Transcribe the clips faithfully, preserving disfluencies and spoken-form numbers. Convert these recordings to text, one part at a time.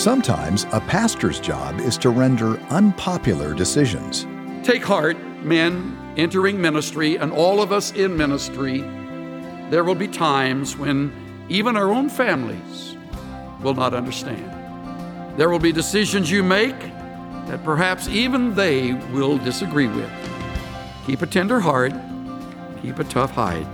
Sometimes a pastor's job is to render unpopular decisions. Take heart, men entering ministry, and all of us in ministry. There will be times when even our own families will not understand. There will be decisions you make that perhaps even they will disagree with. Keep a tender heart, keep a tough hide.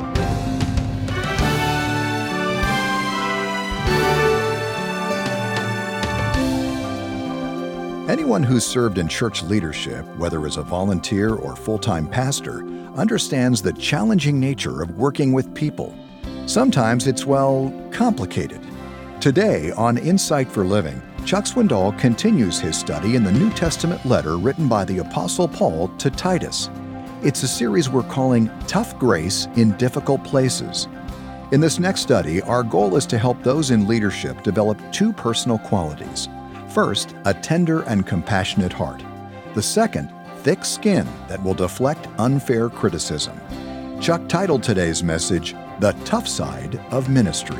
Anyone who's served in church leadership, whether as a volunteer or full-time pastor, understands the challenging nature of working with people. Sometimes it's, well, complicated. Today on Insight for Living, Chuck Swindoll continues his study in the New Testament letter written by the Apostle Paul to Titus. It's a series we're calling Tough Grace in Difficult Places. In this next study, our goal is to help those in leadership develop two personal qualities. First, a tender and compassionate heart. The second, thick skin that will deflect unfair criticism. Chuck titled today's message, The Tough Side of Ministry.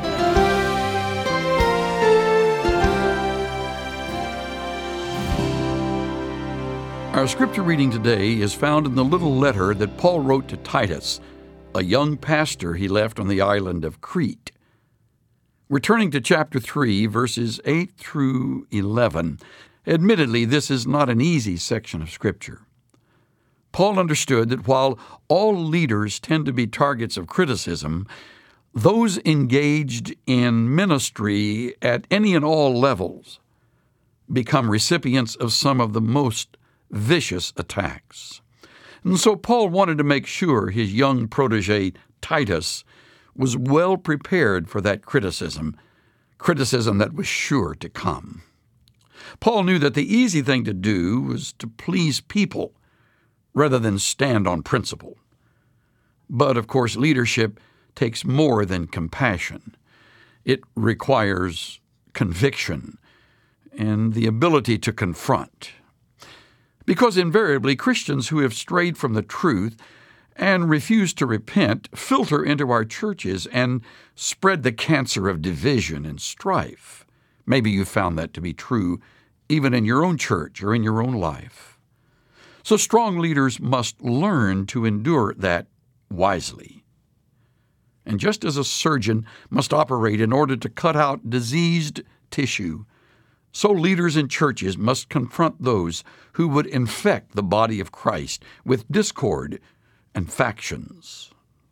Our scripture reading today is found in the little letter that Paul wrote to Titus, a young pastor he left on the island of Crete. We're turning to chapter three, verses eight through eleven. Admittedly, this is not an easy section of Scripture. Paul understood that while all leaders tend to be targets of criticism, those engaged in ministry at any and all levels become recipients of some of the most vicious attacks. And so Paul wanted to make sure his young protege, Titus, was well prepared for that criticism, criticism that was sure to come. Paul knew that the easy thing to do was to please people rather than stand on principle. But, of course, leadership takes more than compassion. It requires conviction and the ability to confront. Because invariably, Christians who have strayed from the truth and refuse to repent filter into our churches and spread the cancer of division and strife. Maybe you found that to be true even in your own church or in your own life. So strong leaders must learn to endure that wisely. And just as a surgeon must operate in order to cut out diseased tissue, so leaders in churches must confront those who would infect the body of Christ with discord and factions.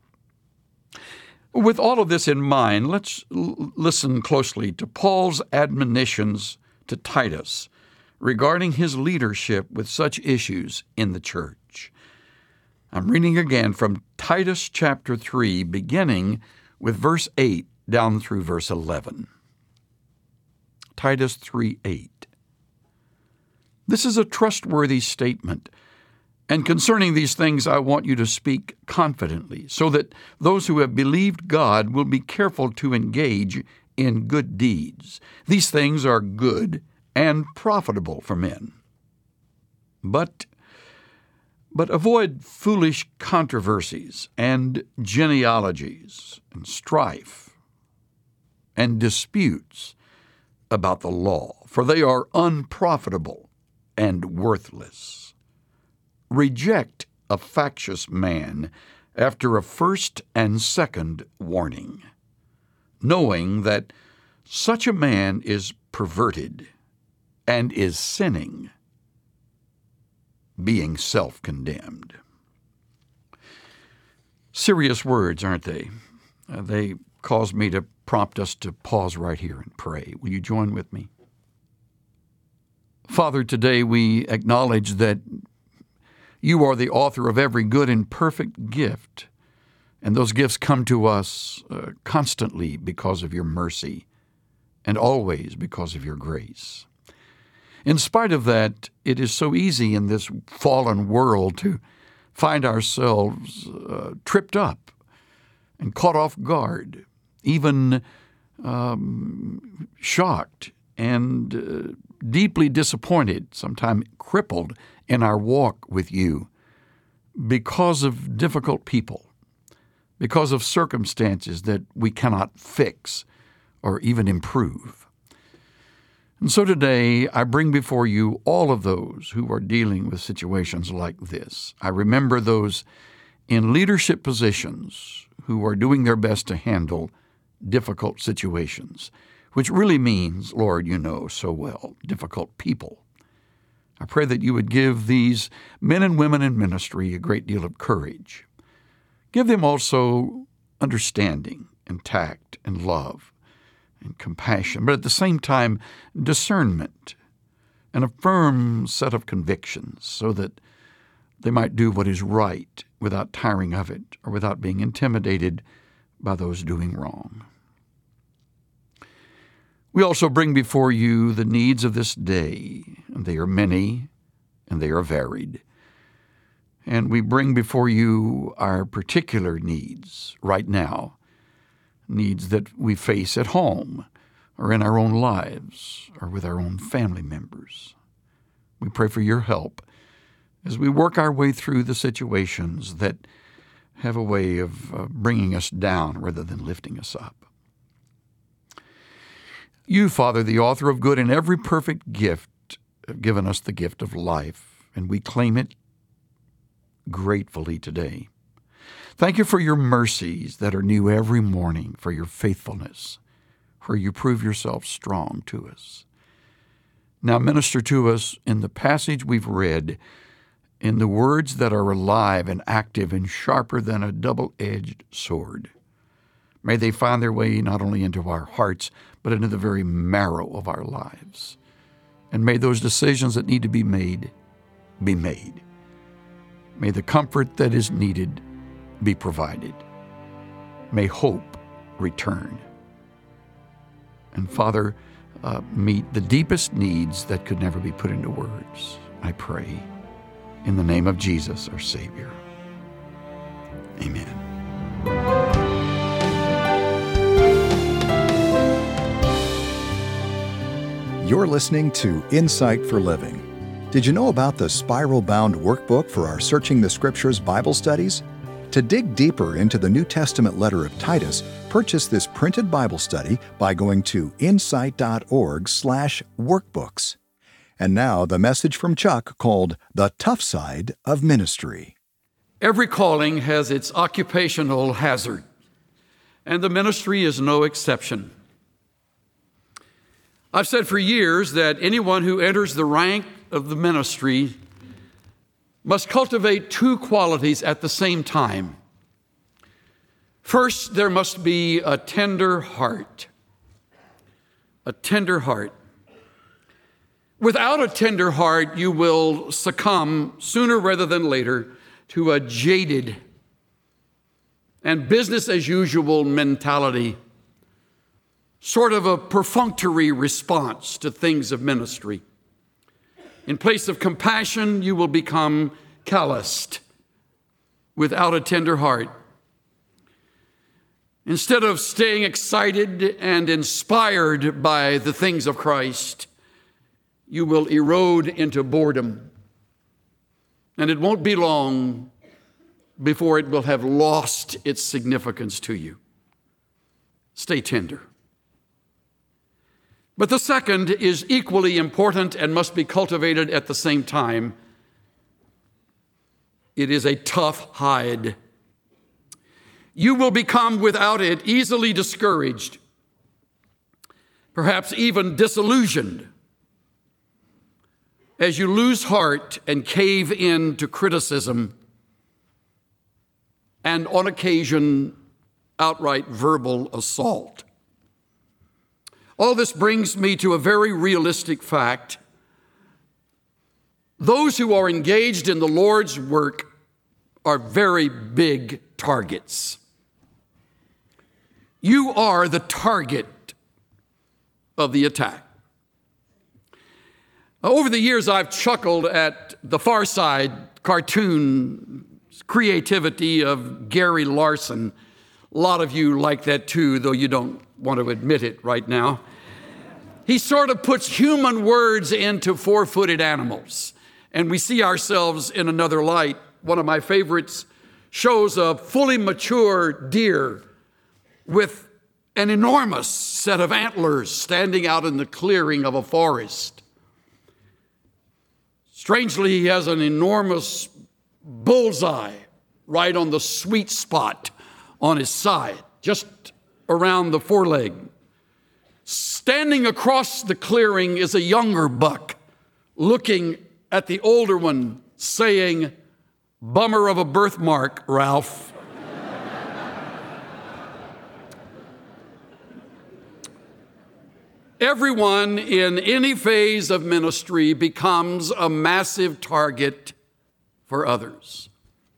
With all of this in mind, let's l- listen closely to Paul's admonitions to Titus regarding his leadership with such issues in the church. I'm reading again from Titus chapter three, beginning with verse eight down through verse eleven. Titus three eight. This is a trustworthy statement. And concerning these things, I want you to speak confidently, so that those who have believed God will be careful to engage in good deeds. These things are good and profitable for men. But, but avoid foolish controversies and genealogies and strife and disputes about the law, for they are unprofitable and worthless. Reject a factious man after a first and second warning, knowing that such a man is perverted and is sinning, being self-condemned. Serious words, aren't they? Uh, they cause me to prompt us to pause right here and pray. Will you join with me? Father, today we acknowledge that you are the author of every good and perfect gift, and those gifts come to us uh, constantly because of your mercy and always because of your grace. In spite of that, it is so easy in this fallen world to find ourselves uh, tripped up and caught off guard, even um, shocked and uh, deeply disappointed, sometimes crippled in our walk with you because of difficult people, because of circumstances that we cannot fix or even improve. And so today, I bring before you all of those who are dealing with situations like this. I remember those in leadership positions who are doing their best to handle difficult situations, which really means, Lord, you know so well, difficult people. I pray that you would give these men and women in ministry a great deal of courage. Give them also understanding and tact and love and compassion, but at the same time, discernment and a firm set of convictions so that they might do what is right without tiring of it or without being intimidated by those doing wrong. We also bring before you the needs of this day, and they are many and they are varied. And we bring before you our particular needs right now, needs that we face at home or in our own lives or with our own family members. We pray for your help as we work our way through the situations that have a way of uh, bringing us down rather than lifting us up. You, Father, the author of good and every perfect gift, have given us the gift of life, and we claim it gratefully today. Thank you for your mercies that are new every morning, for your faithfulness, where you prove yourself strong to us. Now minister to us in the passage we've read, in the words that are alive and active and sharper than a double-edged sword. May they find their way not only into our hearts, but into the very marrow of our lives. And may those decisions that need to be made, be made. May the comfort that is needed be provided. May hope return. And Father, uh, meet the deepest needs that could never be put into words, I pray, in the name of Jesus, our Savior. Amen. You're listening to Insight for Living. Did you know about the spiral-bound workbook for our Searching the Scriptures Bible studies? To dig deeper into the New Testament letter of Titus, purchase this printed Bible study by going to insight.org slash workbooks. And now the message from Chuck called The Tough Side of Ministry. Every calling has its occupational hazard, and the ministry is no exception. I've said for years that anyone who enters the rank of the ministry must cultivate two qualities at the same time. First, there must be a tender heart. A tender heart. Without a tender heart, you will succumb sooner rather than later to a jaded and business-as-usual mentality, sort of a perfunctory response to things of ministry. In place of compassion, you will become calloused without a tender heart. Instead of staying excited and inspired by the things of Christ, you will erode into boredom. And it won't be long before it will have lost its significance to you. Stay tender. But the second is equally important and must be cultivated at the same time. It is a tough hide. You will become, without it, easily discouraged, perhaps even disillusioned, as you lose heart and cave in to criticism and, on occasion, outright verbal assault. All this brings me to a very realistic fact. Those who are engaged in the Lord's work are very big targets. You are the target of the attack. Over the years, I've chuckled at the Far Side cartoon creativity of Gary Larson. A lot of you like that too, though you don't want to admit it right now. He sort of puts human words into four-footed animals, and we see ourselves in another light. One of my favorites shows a fully mature deer with an enormous set of antlers standing out in the clearing of a forest. Strangely, he has an enormous bullseye right on the sweet spot on his side, just around the foreleg. Standing across the clearing is a younger buck, looking at the older one, saying, "Bummer of a birthmark, Ralph." Everyone in any phase of ministry becomes a massive target for others,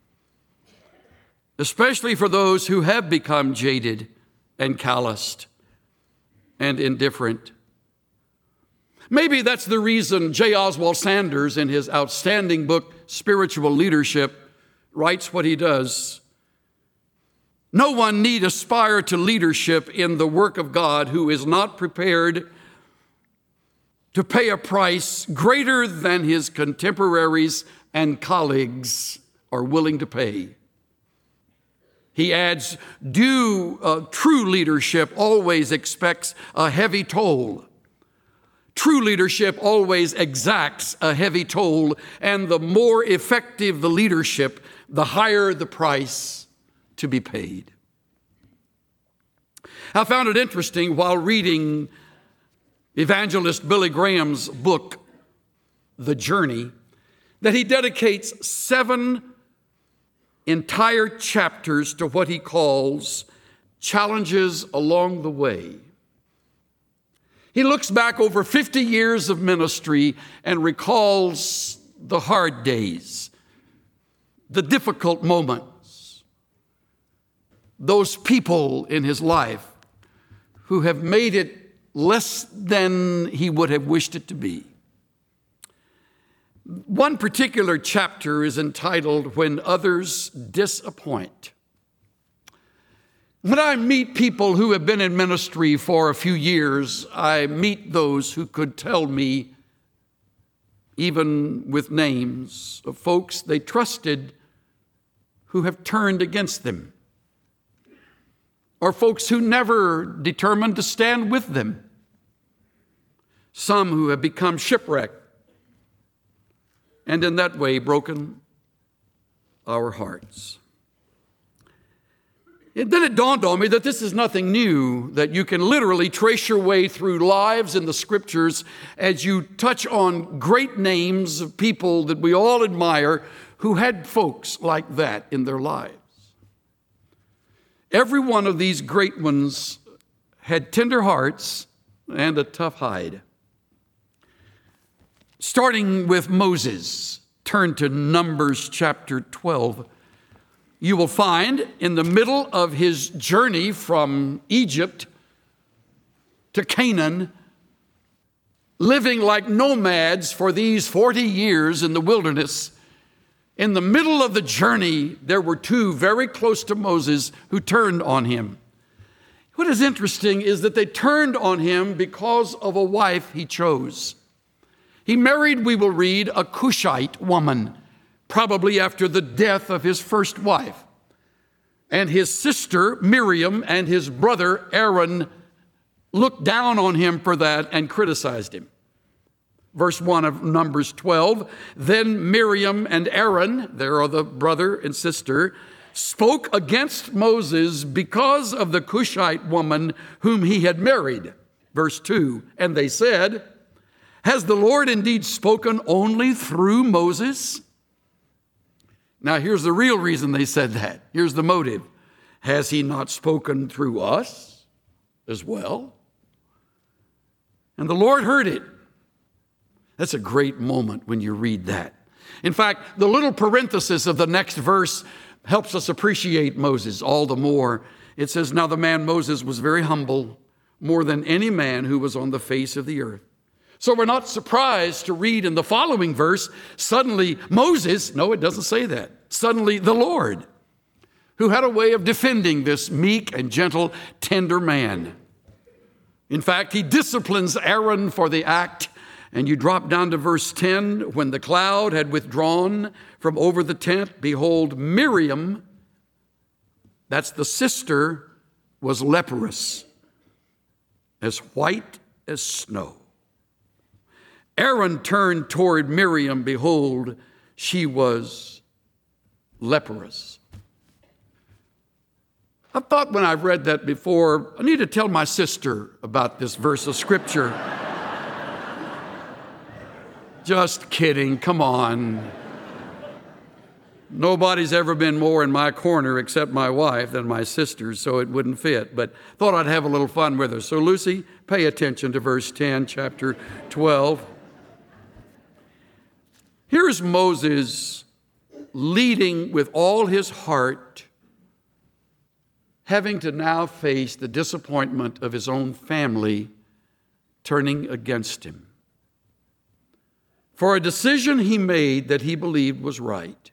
especially for those who have become jaded and calloused and indifferent. Maybe that's the reason J. Oswald Sanders, in his outstanding book, Spiritual Leadership, writes what he does. No one need aspire to leadership in the work of God who is not prepared to pay a price greater than his contemporaries and colleagues are willing to pay. He adds, due uh, true leadership always expects a heavy toll. True leadership always exacts a heavy toll, and the more effective the leadership, the higher the price to be paid. I found it interesting while reading evangelist Billy Graham's book, The Journey, that he dedicates seven entire chapters to what he calls challenges along the way. He looks back over fifty years of ministry and recalls the hard days, the difficult moments, those people in his life who have made it less than he would have wished it to be. One particular chapter is entitled, When Others Disappoint. When I meet people who have been in ministry for a few years, I meet those who could tell me, even with names, of folks they trusted who have turned against them, or folks who never determined to stand with them, some who have become shipwrecked, and in that way broken our hearts. And then it dawned on me that this is nothing new, that you can literally trace your way through lives in the scriptures as you touch on great names of people that we all admire who had folks like that in their lives. Every one of these great ones had tender hearts and a tough hide. Starting with Moses, turn to Numbers chapter twelve. You will find in the middle of his journey from Egypt to Canaan, living like nomads for these forty years in the wilderness, in the middle of the journey, there were two very close to Moses who turned on him. What is interesting is that they turned on him because of a wife he chose. He married, we will read, a Cushite woman, probably after the death of his first wife. And his sister, Miriam, and his brother, Aaron, looked down on him for that and criticized him. Verse one of Numbers twelve, then Miriam and Aaron, there are the brother and sister, spoke against Moses because of the Cushite woman whom he had married. Verse two, and they said, has the Lord indeed spoken only through Moses? Now, here's the real reason they said that. Here's the motive. Has he not spoken through us as well? And the Lord heard it. That's a great moment when you read that. In fact, the little parenthesis of the next verse helps us appreciate Moses all the more. It says, now the man Moses was very humble, more than any man who was on the face of the earth. So we're not surprised to read in the following verse, suddenly Moses, no, it doesn't say that, suddenly the Lord, who had a way of defending this meek and gentle, tender man. In fact, he disciplines Aaron for the act. And you drop down to verse ten, when the cloud had withdrawn from over the tent, behold, Miriam, that's the sister, was leprous. as white as snow. Aaron turned toward Miriam. Behold, she was leprous. I thought when I've read that before, I need to tell my sister about this verse of Scripture. Just kidding, come on. Nobody's ever been more in my corner except my wife than my sisters, so it wouldn't fit. But thought I'd have a little fun with her. So Lucy, pay attention to verse ten, chapter twelve. Here's Moses leading with all his heart, having to now face the disappointment of his own family turning against him for a decision he made that he believed was right.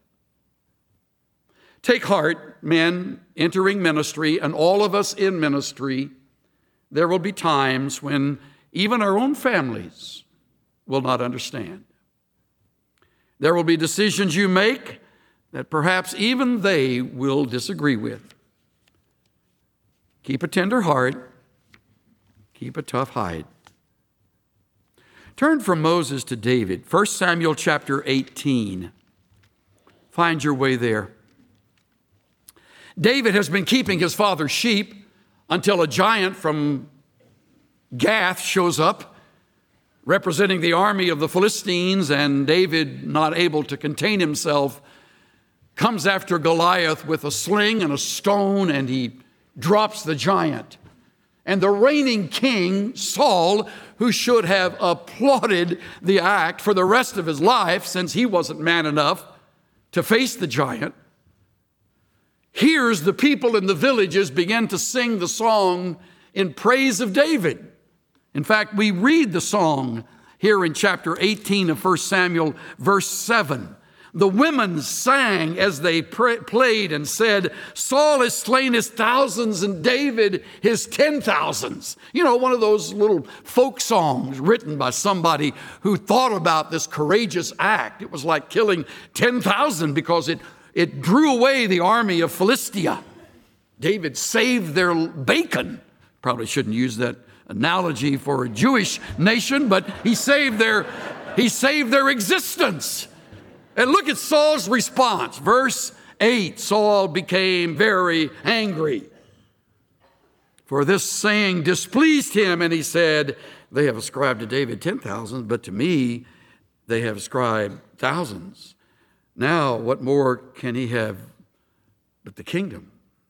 Take heart, men entering ministry, and all of us in ministry. There will be times when even our own families will not understand. There will be decisions you make that perhaps even they will disagree with. Keep a tender heart. Keep a tough hide. Turn from Moses to David. First Samuel chapter eighteen. Find your way there. David has been keeping his father's sheep until a giant from Gath shows up, representing the army of the Philistines, and David, not able to contain himself, comes after Goliath with a sling and a stone, and he drops the giant. And the reigning king, Saul, who should have applauded the act for the rest of his life since he wasn't man enough to face the giant, hears the people in the villages begin to sing the song in praise of David. In fact, we read the song here in chapter eighteen of First Samuel, verse seven. The women sang as they pray, played and said, Saul has slain his thousands and David his ten thousands. You know, one of those little folk songs written by somebody who thought about this courageous act. It was like killing ten thousand because it, it drew away the army of Philistia. David saved their bacon. Probably shouldn't use that analogy for a Jewish nation, but he saved their, he saved their existence. And look at Saul's response. Verse eight, Saul became very angry, for this saying displeased him, and he said, they have ascribed to David ten thousand, but to me they have ascribed thousands. Now what more can he have but the kingdom?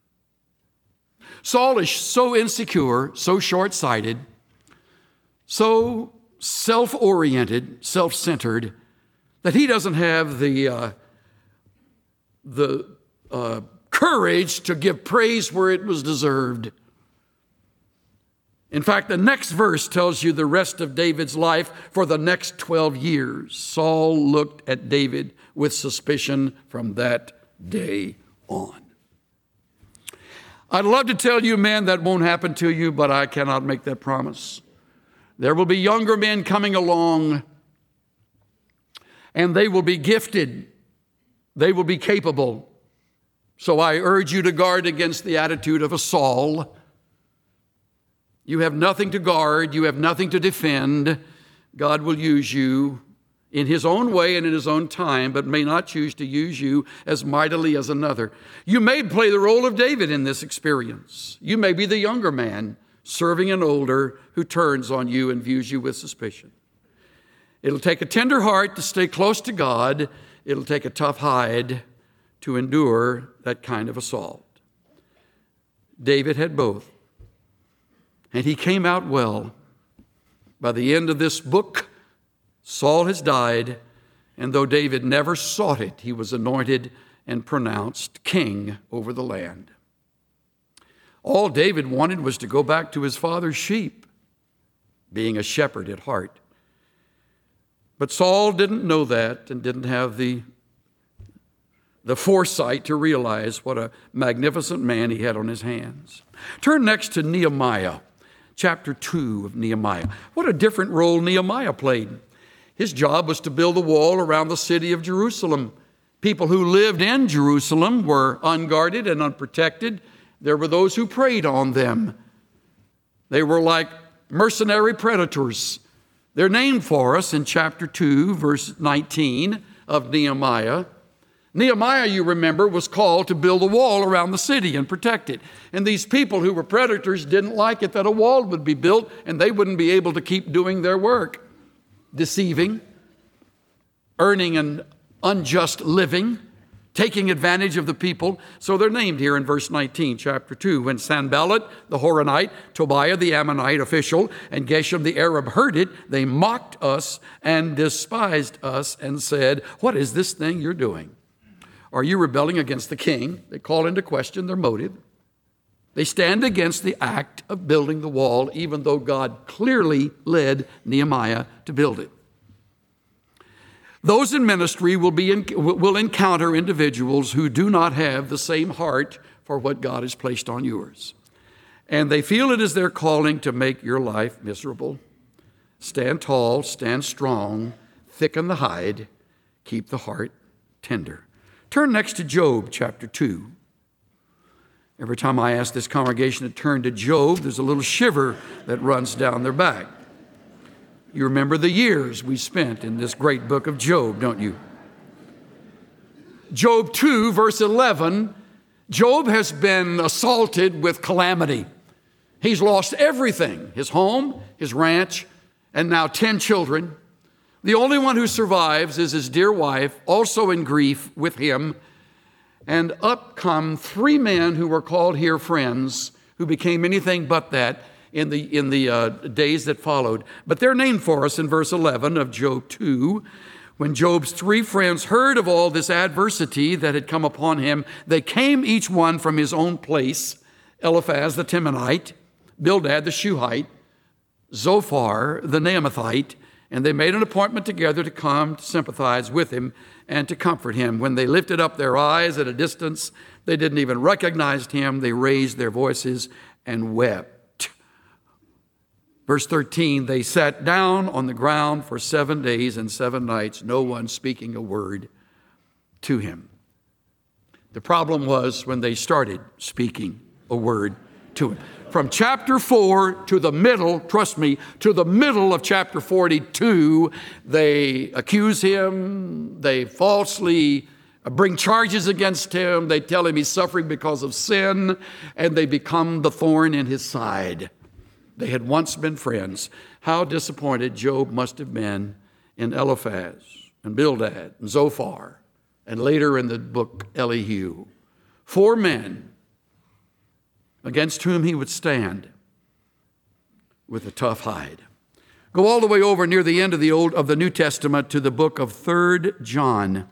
Saul is so insecure, so short-sighted, so self-oriented, self-centered, that he doesn't have the, uh, the uh, courage to give praise where it was deserved. In fact, the next verse tells you the rest of David's life for the next twelve years. Saul looked at David with suspicion from that day on. I'd love to tell you, men, that won't happen to you, but I cannot make that promise. There will be younger men coming along, and they will be gifted. They will be capable. So I urge you to guard against the attitude of a Saul. You have nothing to guard. You have nothing to defend. God will use you in his own way and in his own time, but may not choose to use you as mightily as another. You may play the role of David in this experience. You may be the younger man serving an older who turns on you and views you with suspicion. It'll take a tender heart to stay close to God. It'll take a tough hide to endure that kind of assault. David had both, and he came out well. By the end of this book, Saul has died, and though David never sought it, he was anointed and pronounced king over the land. All David wanted was to go back to his father's sheep, being a shepherd at heart. But Saul didn't know that and didn't have the, the foresight to realize what a magnificent man he had on his hands. Turn next to Nehemiah, chapter two of Nehemiah. What a different role Nehemiah played. His job was to build a wall around the city of Jerusalem. People who lived in Jerusalem were unguarded and unprotected. There were those who preyed on them. They were like mercenary predators. They're named for us in chapter two, verse nineteen of Nehemiah. Nehemiah, you remember, was called to build a wall around the city and protect it. And these people who were predators didn't like it that a wall would be built and they wouldn't be able to keep doing their work, deceiving, earning an unjust living, taking advantage of the people. So they're named here in verse nineteen, chapter two. When Sanballat the Horonite, Tobiah the Ammonite official, and Geshem the Arab heard it, they mocked us and despised us and said, "What is this thing you're doing? Are you rebelling against the king?" They call into question their motive. They stand against the act of building the wall, even though God clearly led Nehemiah to build it. Those in ministry will, be in, will encounter individuals who do not have the same heart for what God has placed on yours. And they feel it is their calling to make your life miserable. Stand tall, stand strong, thicken the hide, keep the heart tender. Turn next to Job chapter two. Every time I ask this congregation to turn to Job, there's a little shiver that runs down their back. You remember the years we spent in this great book of Job, don't you? Job two, verse eleven, Job has been assaulted with calamity. He's lost everything, his home, his ranch, and now ten children. The only one who survives is his dear wife, also in grief with him. And up come three men who were called here friends, who became anything but that in the, in the uh, days that followed. But they're named for us in verse eleven of Job two. When Job's three friends heard of all this adversity that had come upon him, they came each one from his own place: Eliphaz the Temanite, Bildad the Shuhite, Zophar the Naamathite, and they made an appointment together to come to sympathize with him and to comfort him. When they lifted up their eyes at a distance, they didn't even recognize him. They raised their voices and wept. Verse thirteen, they sat down on the ground for seven days and seven nights, no one speaking a word to him. The problem was when they started speaking a word to him. From chapter four to the middle, trust me, to the middle of chapter forty-two, they accuse him, they falsely bring charges against him, they tell him he's suffering because of sin, and they become the thorn in his side. They had once been friends. How disappointed Job must have been in Eliphaz and Bildad and Zophar, and later in the book Elihu. Four men against whom he would stand with a tough hide. Go all the way over near the end of the Old of the New Testament to the book of Third John.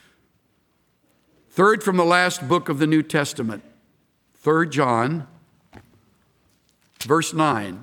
Third from the last book of the New Testament. Third John, verse nine.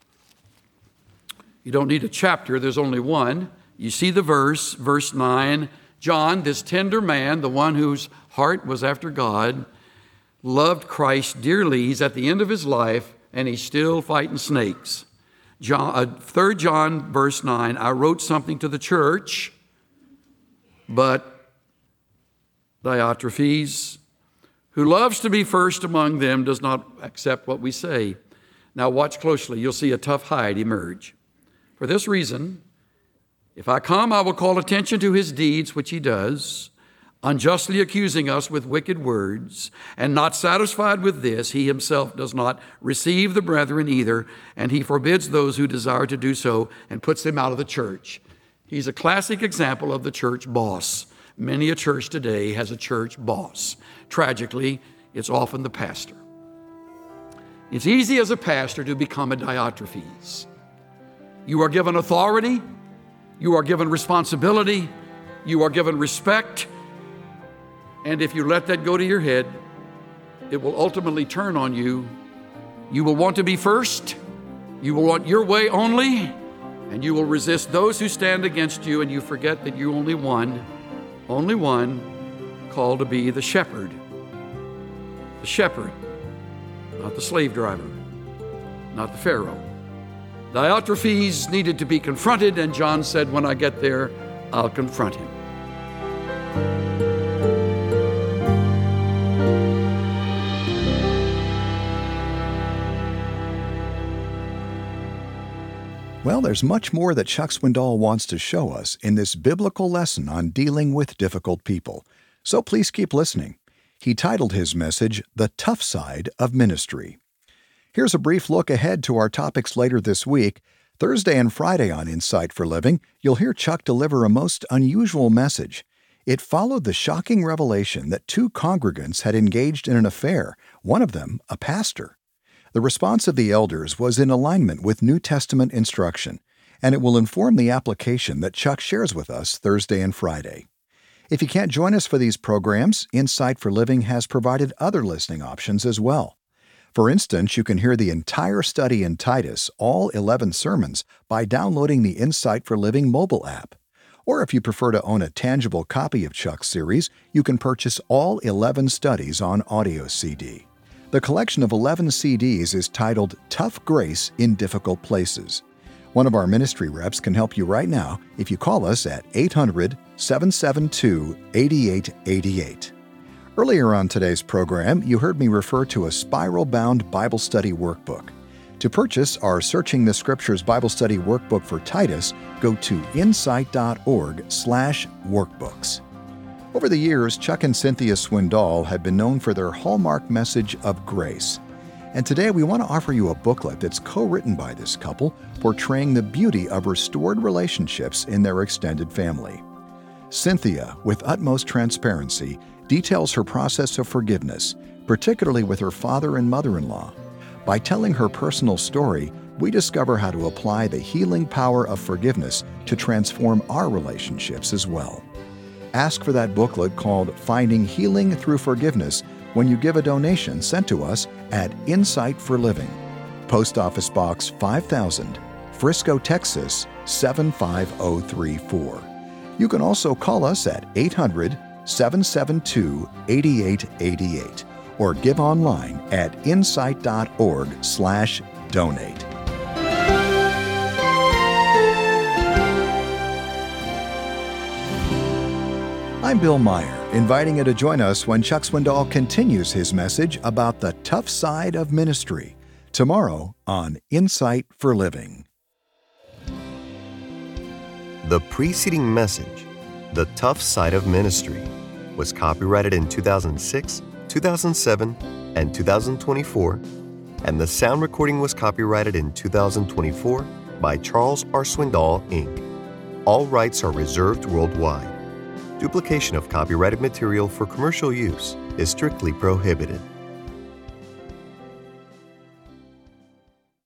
You don't need a chapter, there's only one. You see the verse, verse nine. John, this tender man, the one whose heart was after God, loved Christ dearly. He's at the end of his life, and he's still fighting snakes. John, uh, Third John, verse nine, I wrote something to the church, but Diotrephes, who loves to be first among them, does not accept what we say. Now watch closely. You'll see a tough hide emerge. For this reason, if I come, I will call attention to his deeds, which he does, unjustly accusing us with wicked words, and not satisfied with this, he himself does not receive the brethren either, and he forbids those who desire to do so and puts them out of the church. He's a classic example of the church boss. Many a church today has a church boss. Tragically, it's often the pastor. It's easy as a pastor to become a Diotrephes. You are given authority, you are given responsibility, you are given respect, and if you let that go to your head, it will ultimately turn on you. You will want to be first, you will want your way only, and you will resist those who stand against you, and you forget that you're only one, only one, called to be the shepherd. The shepherd, not the slave driver, not the Pharaoh. Diotrephes needed to be confronted, and John said, when I get there, I'll confront him. Well, there's much more that Chuck Swindoll wants to show us in this biblical lesson on dealing with difficult people. So please keep listening. He titled his message, The Tough Side of Ministry. Here's a brief look ahead to our topics later this week. Thursday and Friday on Insight for Living, you'll hear Chuck deliver a most unusual message. It followed the shocking revelation that two congregants had engaged in an affair, one of them a pastor. The response of the elders was in alignment with New Testament instruction, and it will inform the application that Chuck shares with us Thursday and Friday. If you can't join us for these programs, Insight for Living has provided other listening options as well. For instance, you can hear the entire study in Titus, all eleven sermons, by downloading the Insight for Living mobile app. Or if you prefer to own a tangible copy of Chuck's series, you can purchase all eleven studies on audio C D. The collection of eleven C Ds is titled Tough Grace in Difficult Places. One of our ministry reps can help you right now if you call us at eight hundred, seven seven two, eight eight eight eight. Earlier on today's program, you heard me refer to a spiral-bound Bible study workbook. To purchase our Searching the Scriptures Bible Study Workbook for Titus, go to insight.org slash workbooks. Over the years, Chuck and Cynthia Swindoll have been known for their hallmark message of grace. And today we want to offer you a booklet that's co-written by this couple, portraying the beauty of restored relationships in their extended family. Cynthia, with utmost transparency, details her process of forgiveness, particularly with her father and mother-in-law. By telling her personal story, we discover how to apply the healing power of forgiveness to transform our relationships as well. Ask for that booklet called Finding Healing Through Forgiveness when you give a donation sent to us at Insight for Living, Post Office Box five thousand, Frisco, Texas seven five zero three four. You can also call us at eight hundred, seven seven two, eight eight eight eight or give online at insight.org slash donate. I'm Bill Meyer, inviting you to join us when Chuck Swindoll continues his message about the tough side of ministry, tomorrow on Insight for Living. The preceding message, The Tough Side of Ministry, was copyrighted in two thousand six, two thousand seven, and two thousand twenty-four, and the sound recording was copyrighted in two thousand twenty-four by Charles R. Swindoll, Incorporated. All rights are reserved worldwide. Duplication of copyrighted material for commercial use is strictly prohibited.